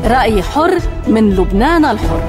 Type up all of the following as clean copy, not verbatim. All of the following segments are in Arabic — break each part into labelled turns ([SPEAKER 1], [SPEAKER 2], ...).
[SPEAKER 1] رأي حر من لبنان الحر.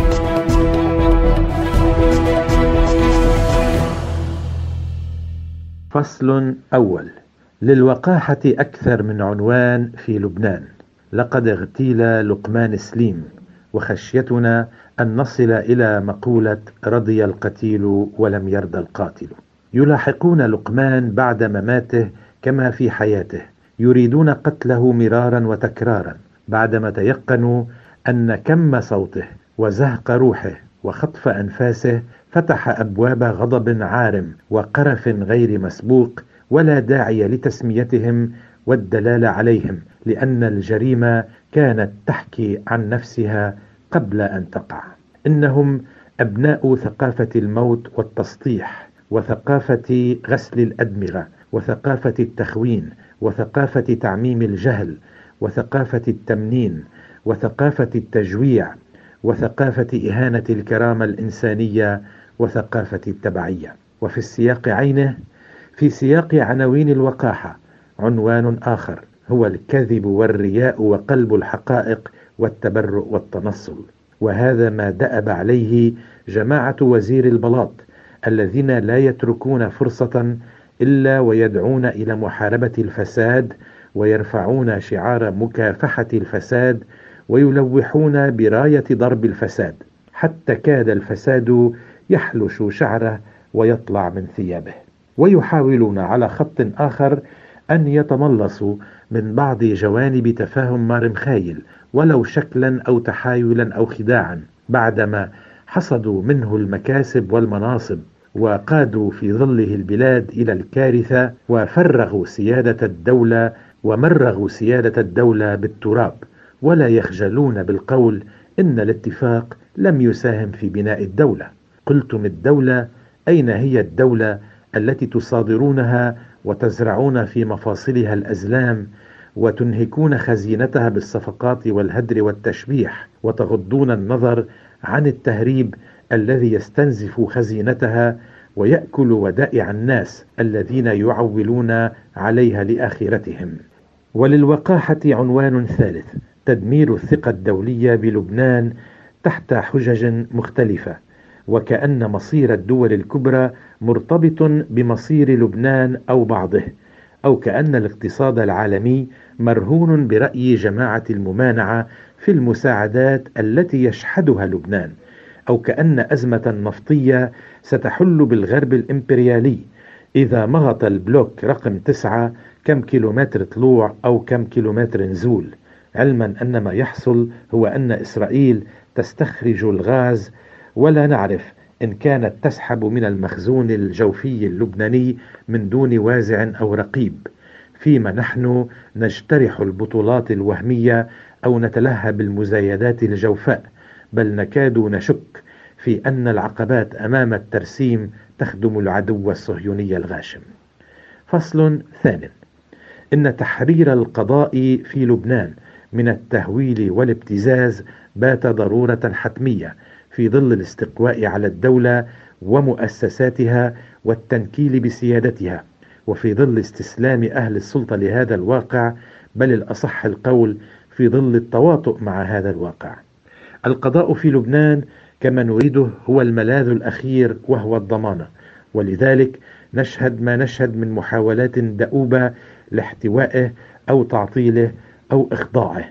[SPEAKER 2] فصل أول. للوقاحة أكثر من عنوان في لبنان. لقد اغتيل لقمان سليم، وخشيتنا أن نصل إلى مقولة رضي القتيل ولم يرضى القاتل. يلاحقون لقمان بعد مماته كما في حياته، يريدون قتله مرارا وتكرارا، بعدما تيقنوا أن كم صوته وزهق روحه وخطف أنفاسه فتح أبواب غضب عارم وقرف غير مسبوق، ولا داعي لتسميتهم والدلال عليهم، لأن الجريمة كانت تحكي عن نفسها قبل أن تقع. إنهم أبناء ثقافة الموت والتسطيح، وثقافة غسل الأدمغة، وثقافة التخوين، وثقافة تعميم الجهل، وثقافة التمنين، وثقافة التجويع، وثقافة إهانة الكرامة الإنسانية، وثقافة التبعية. وفي السياق عينه، في سياق عناوين الوقاحة، عنوان آخر هو الكذب والرياء وقلب الحقائق والتبرؤ والتنصل. وهذا ما دأب عليه جماعة وزير البلاط، الذين لا يتركون فرصة إلا ويدعون إلى محاربة الفساد، ويرفعون شعار مكافحة الفساد، ويلوحون براية ضرب الفساد، حتى كاد الفساد يحلش شعره ويطلع من ثيابه. ويحاولون على خط آخر أن يتملصوا من بعض جوانب تفاهم مارم خايل، ولو شكلا أو تحايلا أو خداعا، بعدما حصدوا منه المكاسب والمناصب، وقادوا في ظله البلاد إلى الكارثة، ومرغوا سيادة الدولة بالتراب، ولا يخجلون بالقول إن الاتفاق لم يساهم في بناء الدولة. قلتم الدولة، أين هي الدولة التي تصادرونها وتزرعون في مفاصلها الأزلام، وتنهكون خزينتها بالصفقات والهدر والتشبيح، وتغضون النظر عن التهريب الذي يستنزف خزينتها ويأكل ودائع الناس الذين يعولون عليها لآخرتهم؟ وللوقاحة عنوان ثالث، تدمير الثقة الدولية بلبنان تحت حجج مختلفة، وكأن مصير الدول الكبرى مرتبط بمصير لبنان أو بعضه، أو كأن الاقتصاد العالمي مرهون برأي جماعة الممانعة في المساعدات التي يشحدها لبنان، أو كأن أزمة نفطية ستحل بالغرب الإمبريالي إذا مغط البلوك رقم 9 كم كيلومتر طلوع أو كم كيلومتر نزول، علما أن ما يحصل هو أن إسرائيل تستخرج الغاز، ولا نعرف إن كانت تسحب من المخزون الجوفي اللبناني من دون وازع أو رقيب، فيما نحن نجترح البطولات الوهمية أو نتلهى بالمزايدات الجوفاء، بل نكاد نشك في أن العقبات أمام الترسيم تخدم العدو الصهيوني الغاشم. فصل ثانٍ. إن تحرير القضاء في لبنان من التهويل والابتزاز بات ضرورة حتمية في ظل الاستقواء على الدولة ومؤسساتها والتنكيل بسيادتها، وفي ظل استسلام أهل السلطة لهذا الواقع، بل الأصح القول في ظل التواطؤ مع هذا الواقع. القضاء في لبنان كما نريده هو الملاذ الأخير، وهو الضمانة، ولذلك نشهد ما نشهد من محاولات دؤوبة لاحتوائه أو تعطيله أو إخضاعه.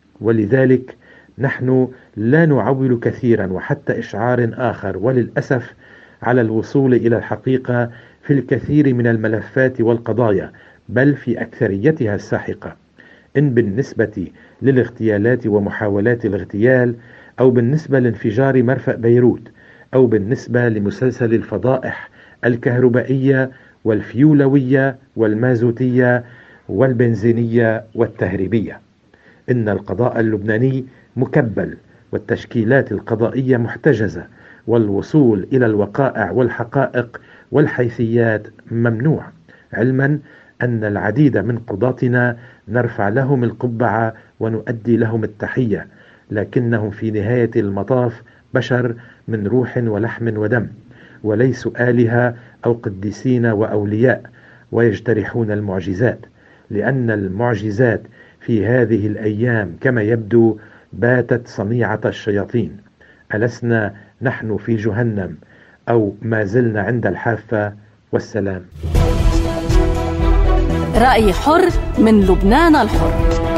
[SPEAKER 2] ولذلك نحن لا نعول كثيرا وحتى إشعار آخر، وللأسف، على الوصول إلى الحقيقة في الكثير من الملفات والقضايا، بل في أكثريتها الساحقة، إن بالنسبة للاغتيالات ومحاولات الاغتيال، أو بالنسبة لانفجار مرفأ بيروت، أو بالنسبة لمسلسل الفضائح الكهربائية والفيولوية والمازوتية والبنزينية والتهريبية. إن القضاء اللبناني مكبل، والتشكيلات القضائية محتجزة، والوصول إلى الوقائع والحقائق والحيثيات ممنوع، علما أن العديد من قضاتنا نرفع لهم القبعة ونؤدي لهم التحية، لكنهم في نهاية المطاف بشر من روح ولحم ودم، وليسوا آلهة أو قديسين وأولياء ويجترحون المعجزات، لأن المعجزات في هذه الأيام كما يبدو باتت صنيعة الشياطين. ألسنا نحن في جهنم أو ما زلنا عند الحافة؟ والسلام.
[SPEAKER 1] رأي حر من لبنان الحر.